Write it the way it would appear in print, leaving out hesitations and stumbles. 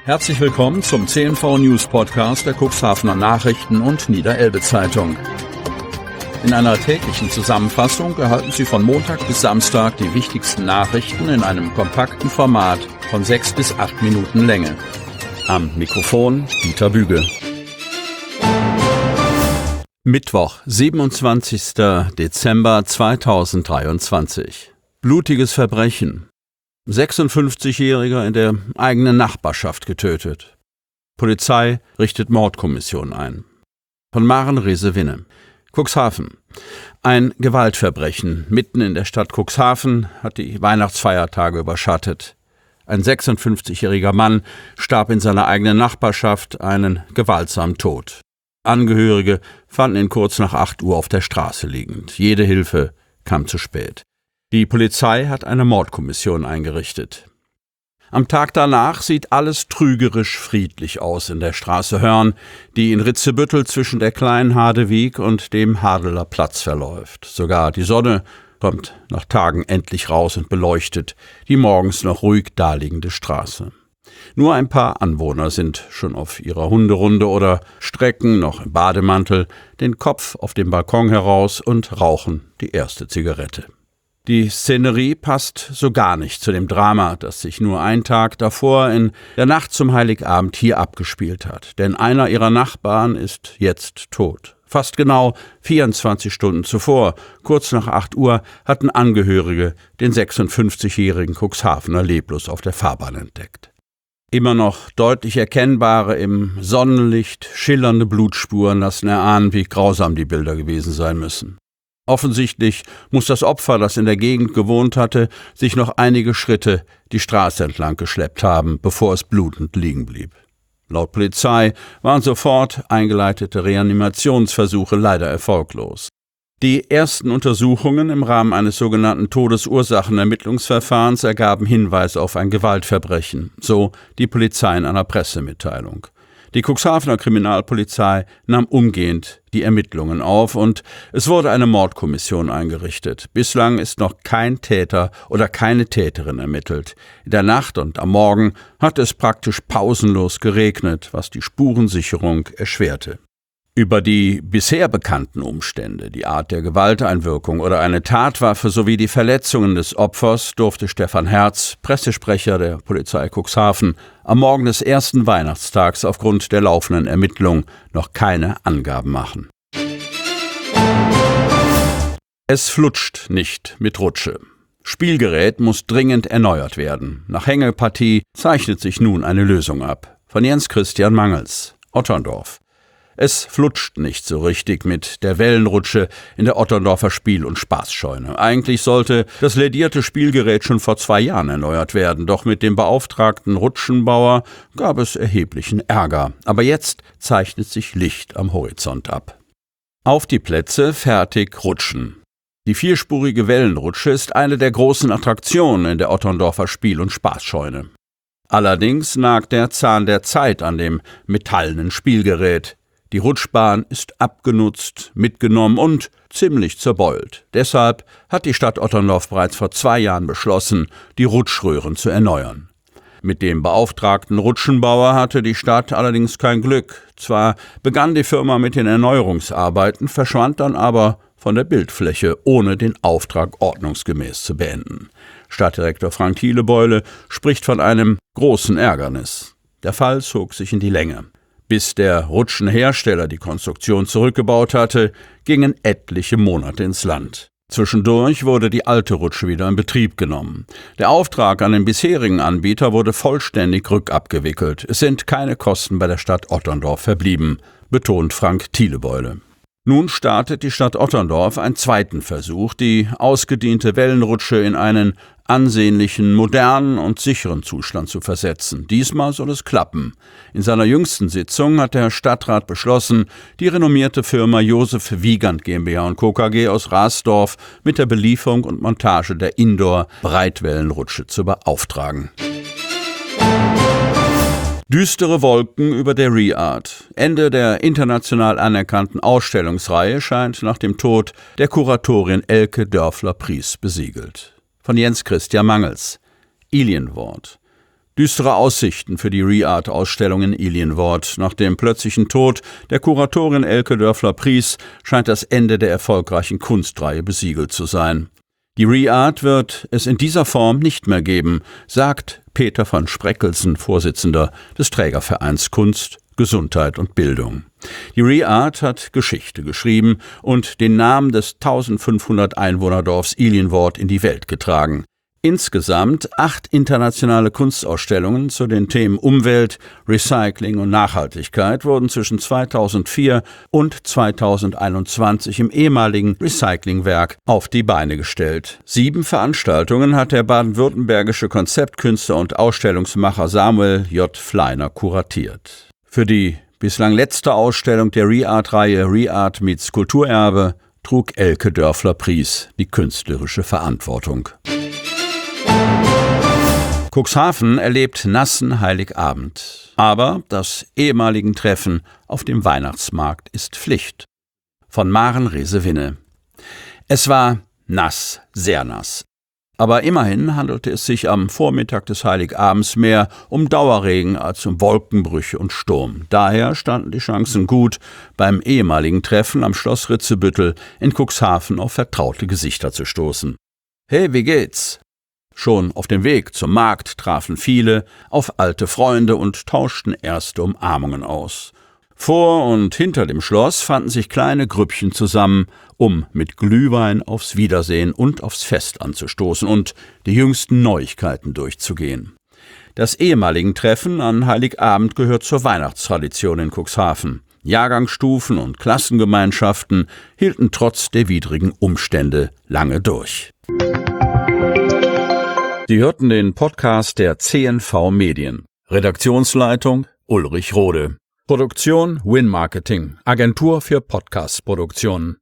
Herzlich willkommen zum CNV News Podcast der Cuxhavener Nachrichten und Niederelbe Zeitung. In einer täglichen Zusammenfassung erhalten Sie von Montag bis Samstag die wichtigsten Nachrichten in einem kompakten Format von 6 bis 8 Minuten Länge. Am Mikrofon Dieter Büge. Mittwoch, 27. Dezember 2023. Blutiges Verbrechen. 56-Jähriger in der eigenen Nachbarschaft getötet. Polizei richtet Mordkommission ein. Von Maren Resewinne. Cuxhaven. Ein Gewaltverbrechen mitten in der Stadt Cuxhaven hat die Weihnachtsfeiertage überschattet. Ein 56-jähriger Mann starb in seiner eigenen Nachbarschaft einen gewaltsamen Tod. Angehörige fanden ihn kurz nach 8 Uhr auf der Straße liegend. Jede Hilfe kam zu spät. Die Polizei hat eine Mordkommission eingerichtet. Am Tag danach sieht alles trügerisch friedlich aus in der Straße Hörn, die in Ritzebüttel zwischen der kleinen Hadewieg und dem Hadeler Platz verläuft. Sogar die Sonne kommt nach Tagen endlich raus und beleuchtet die morgens noch ruhig daliegende Straße. Nur ein paar Anwohner sind schon auf ihrer Hunderunde oder strecken noch im Bademantel den Kopf auf dem Balkon heraus und rauchen die erste Zigarette. Die Szenerie passt so gar nicht zu dem Drama, das sich nur einen Tag davor in der Nacht zum Heiligabend hier abgespielt hat. Denn einer ihrer Nachbarn ist jetzt tot. Fast genau 24 Stunden zuvor, kurz nach 8 Uhr, hatten Angehörige den 56-jährigen Cuxhavener leblos auf der Fahrbahn entdeckt. Immer noch deutlich erkennbare, im Sonnenlicht schillernde Blutspuren lassen erahnen, wie grausam die Bilder gewesen sein müssen. Offensichtlich muss das Opfer, das in der Gegend gewohnt hatte, sich noch einige Schritte die Straße entlang geschleppt haben, bevor es blutend liegen blieb. Laut Polizei waren sofort eingeleitete Reanimationsversuche leider erfolglos. Die ersten Untersuchungen im Rahmen eines sogenannten Todesursachenermittlungsverfahrens ergaben Hinweise auf ein Gewaltverbrechen, so die Polizei in einer Pressemitteilung. Die Cuxhavener Kriminalpolizei nahm umgehend die Ermittlungen auf und es wurde eine Mordkommission eingerichtet. Bislang ist noch kein Täter oder keine Täterin ermittelt. In der Nacht und am Morgen hat es praktisch pausenlos geregnet, was die Spurensicherung erschwerte. Über die bisher bekannten Umstände, die Art der Gewalteinwirkung oder eine Tatwaffe sowie die Verletzungen des Opfers durfte Stefan Herz, Pressesprecher der Polizei Cuxhaven, am Morgen des ersten Weihnachtstags aufgrund der laufenden Ermittlung noch keine Angaben machen. Es flutscht nicht mit Rutsche. Spielgerät muss dringend erneuert werden. Nach Hängepartie zeichnet sich nun eine Lösung ab. Von Jens Christian Mangels, Otterndorf. Es flutscht nicht so richtig mit der Wellenrutsche in der Otterndorfer Spiel- und Spaßscheune. Eigentlich sollte das lädierte Spielgerät schon vor 2 Jahren erneuert werden, doch mit dem beauftragten Rutschenbauer gab es erheblichen Ärger. Aber jetzt zeichnet sich Licht am Horizont ab. Auf die Plätze, fertig, rutschen. Die 4-spurige Wellenrutsche ist eine der großen Attraktionen in der Otterndorfer Spiel- und Spaßscheune. Allerdings nagt der Zahn der Zeit an dem metallenen Spielgerät. Die Rutschbahn ist abgenutzt, mitgenommen und ziemlich zerbeult. Deshalb hat die Stadt Otterndorf bereits vor 2 Jahren beschlossen, die Rutschröhren zu erneuern. Mit dem beauftragten Rutschenbauer hatte die Stadt allerdings kein Glück. Zwar begann die Firma mit den Erneuerungsarbeiten, verschwand dann aber von der Bildfläche, ohne den Auftrag ordnungsgemäß zu beenden. Stadtdirektor Frank Thielebeule spricht von einem großen Ärgernis. Der Fall zog sich in die Länge. Bis der Rutschenhersteller die Konstruktion zurückgebaut hatte, gingen etliche Monate ins Land. Zwischendurch wurde die alte Rutsche wieder in Betrieb genommen. Der Auftrag an den bisherigen Anbieter wurde vollständig rückabgewickelt. Es sind keine Kosten bei der Stadt Otterndorf verblieben, betont Frank Thielebeule. Nun startet die Stadt Otterndorf einen zweiten Versuch, die ausgediente Wellenrutsche in einen ansehnlichen, modernen und sicheren Zustand zu versetzen. Diesmal soll es klappen. In seiner jüngsten Sitzung hat der Stadtrat beschlossen, die renommierte Firma Josef Wiegand GmbH & Co. KG aus Rasdorf mit der Belieferung und Montage der Indoor-Breitwellenrutsche zu beauftragen. Düstere Wolken über der ReArt. Ende der international anerkannten Ausstellungsreihe scheint nach dem Tod der Kuratorin Elke Dörfler-Pries besiegelt. Von Jens Christian Mangels. Ilienwort. Düstere Aussichten für die ReArt-Ausstellung in Illienworth. Nach dem plötzlichen Tod der Kuratorin Elke Dörfler-Pries scheint das Ende der erfolgreichen Kunstreihe besiegelt zu sein. Die ReArt wird es in dieser Form nicht mehr geben, sagt Peter van Spreckelsen, Vorsitzender des Trägervereins Kunst, Gesundheit und Bildung. Die ReArt hat Geschichte geschrieben und den Namen des 1500 Einwohnerdorfs Illienworth in die Welt getragen. Insgesamt 8 internationale Kunstausstellungen zu den Themen Umwelt, Recycling und Nachhaltigkeit wurden zwischen 2004 und 2021 im ehemaligen Recyclingwerk auf die Beine gestellt. 7 Veranstaltungen hat der baden-württembergische Konzeptkünstler und Ausstellungsmacher Samuel J. Fleiner kuratiert. Für die bislang letzte Ausstellung der ReArt-Reihe ReArt meets Kulturerbe trug Elke Dörfler-Pries die künstlerische Verantwortung. Cuxhaven erlebt nassen Heiligabend. Aber das ehemaligen Treffen auf dem Weihnachtsmarkt ist Pflicht. Von Maren Resewinne. Es war nass, sehr nass. Aber immerhin handelte es sich am Vormittag des Heiligabends mehr um Dauerregen als um Wolkenbrüche und Sturm. Daher standen die Chancen gut, beim ehemaligen Treffen am Schloss Ritzebüttel in Cuxhaven auf vertraute Gesichter zu stoßen. »Hey, wie geht's?« Schon auf dem Weg zum Markt trafen viele auf alte Freunde und tauschten erste Umarmungen aus. Vor und hinter dem Schloss fanden sich kleine Grüppchen zusammen, um mit Glühwein aufs Wiedersehen und aufs Fest anzustoßen und die jüngsten Neuigkeiten durchzugehen. Das ehemalige Treffen an Heiligabend gehört zur Weihnachtstradition in Cuxhaven. Jahrgangsstufen und Klassengemeinschaften hielten trotz der widrigen Umstände lange durch. Sie hörten den Podcast der CNV Medien. Redaktionsleitung Ulrich Rode. Produktion Win Marketing, Agentur für Podcast-Produktionen.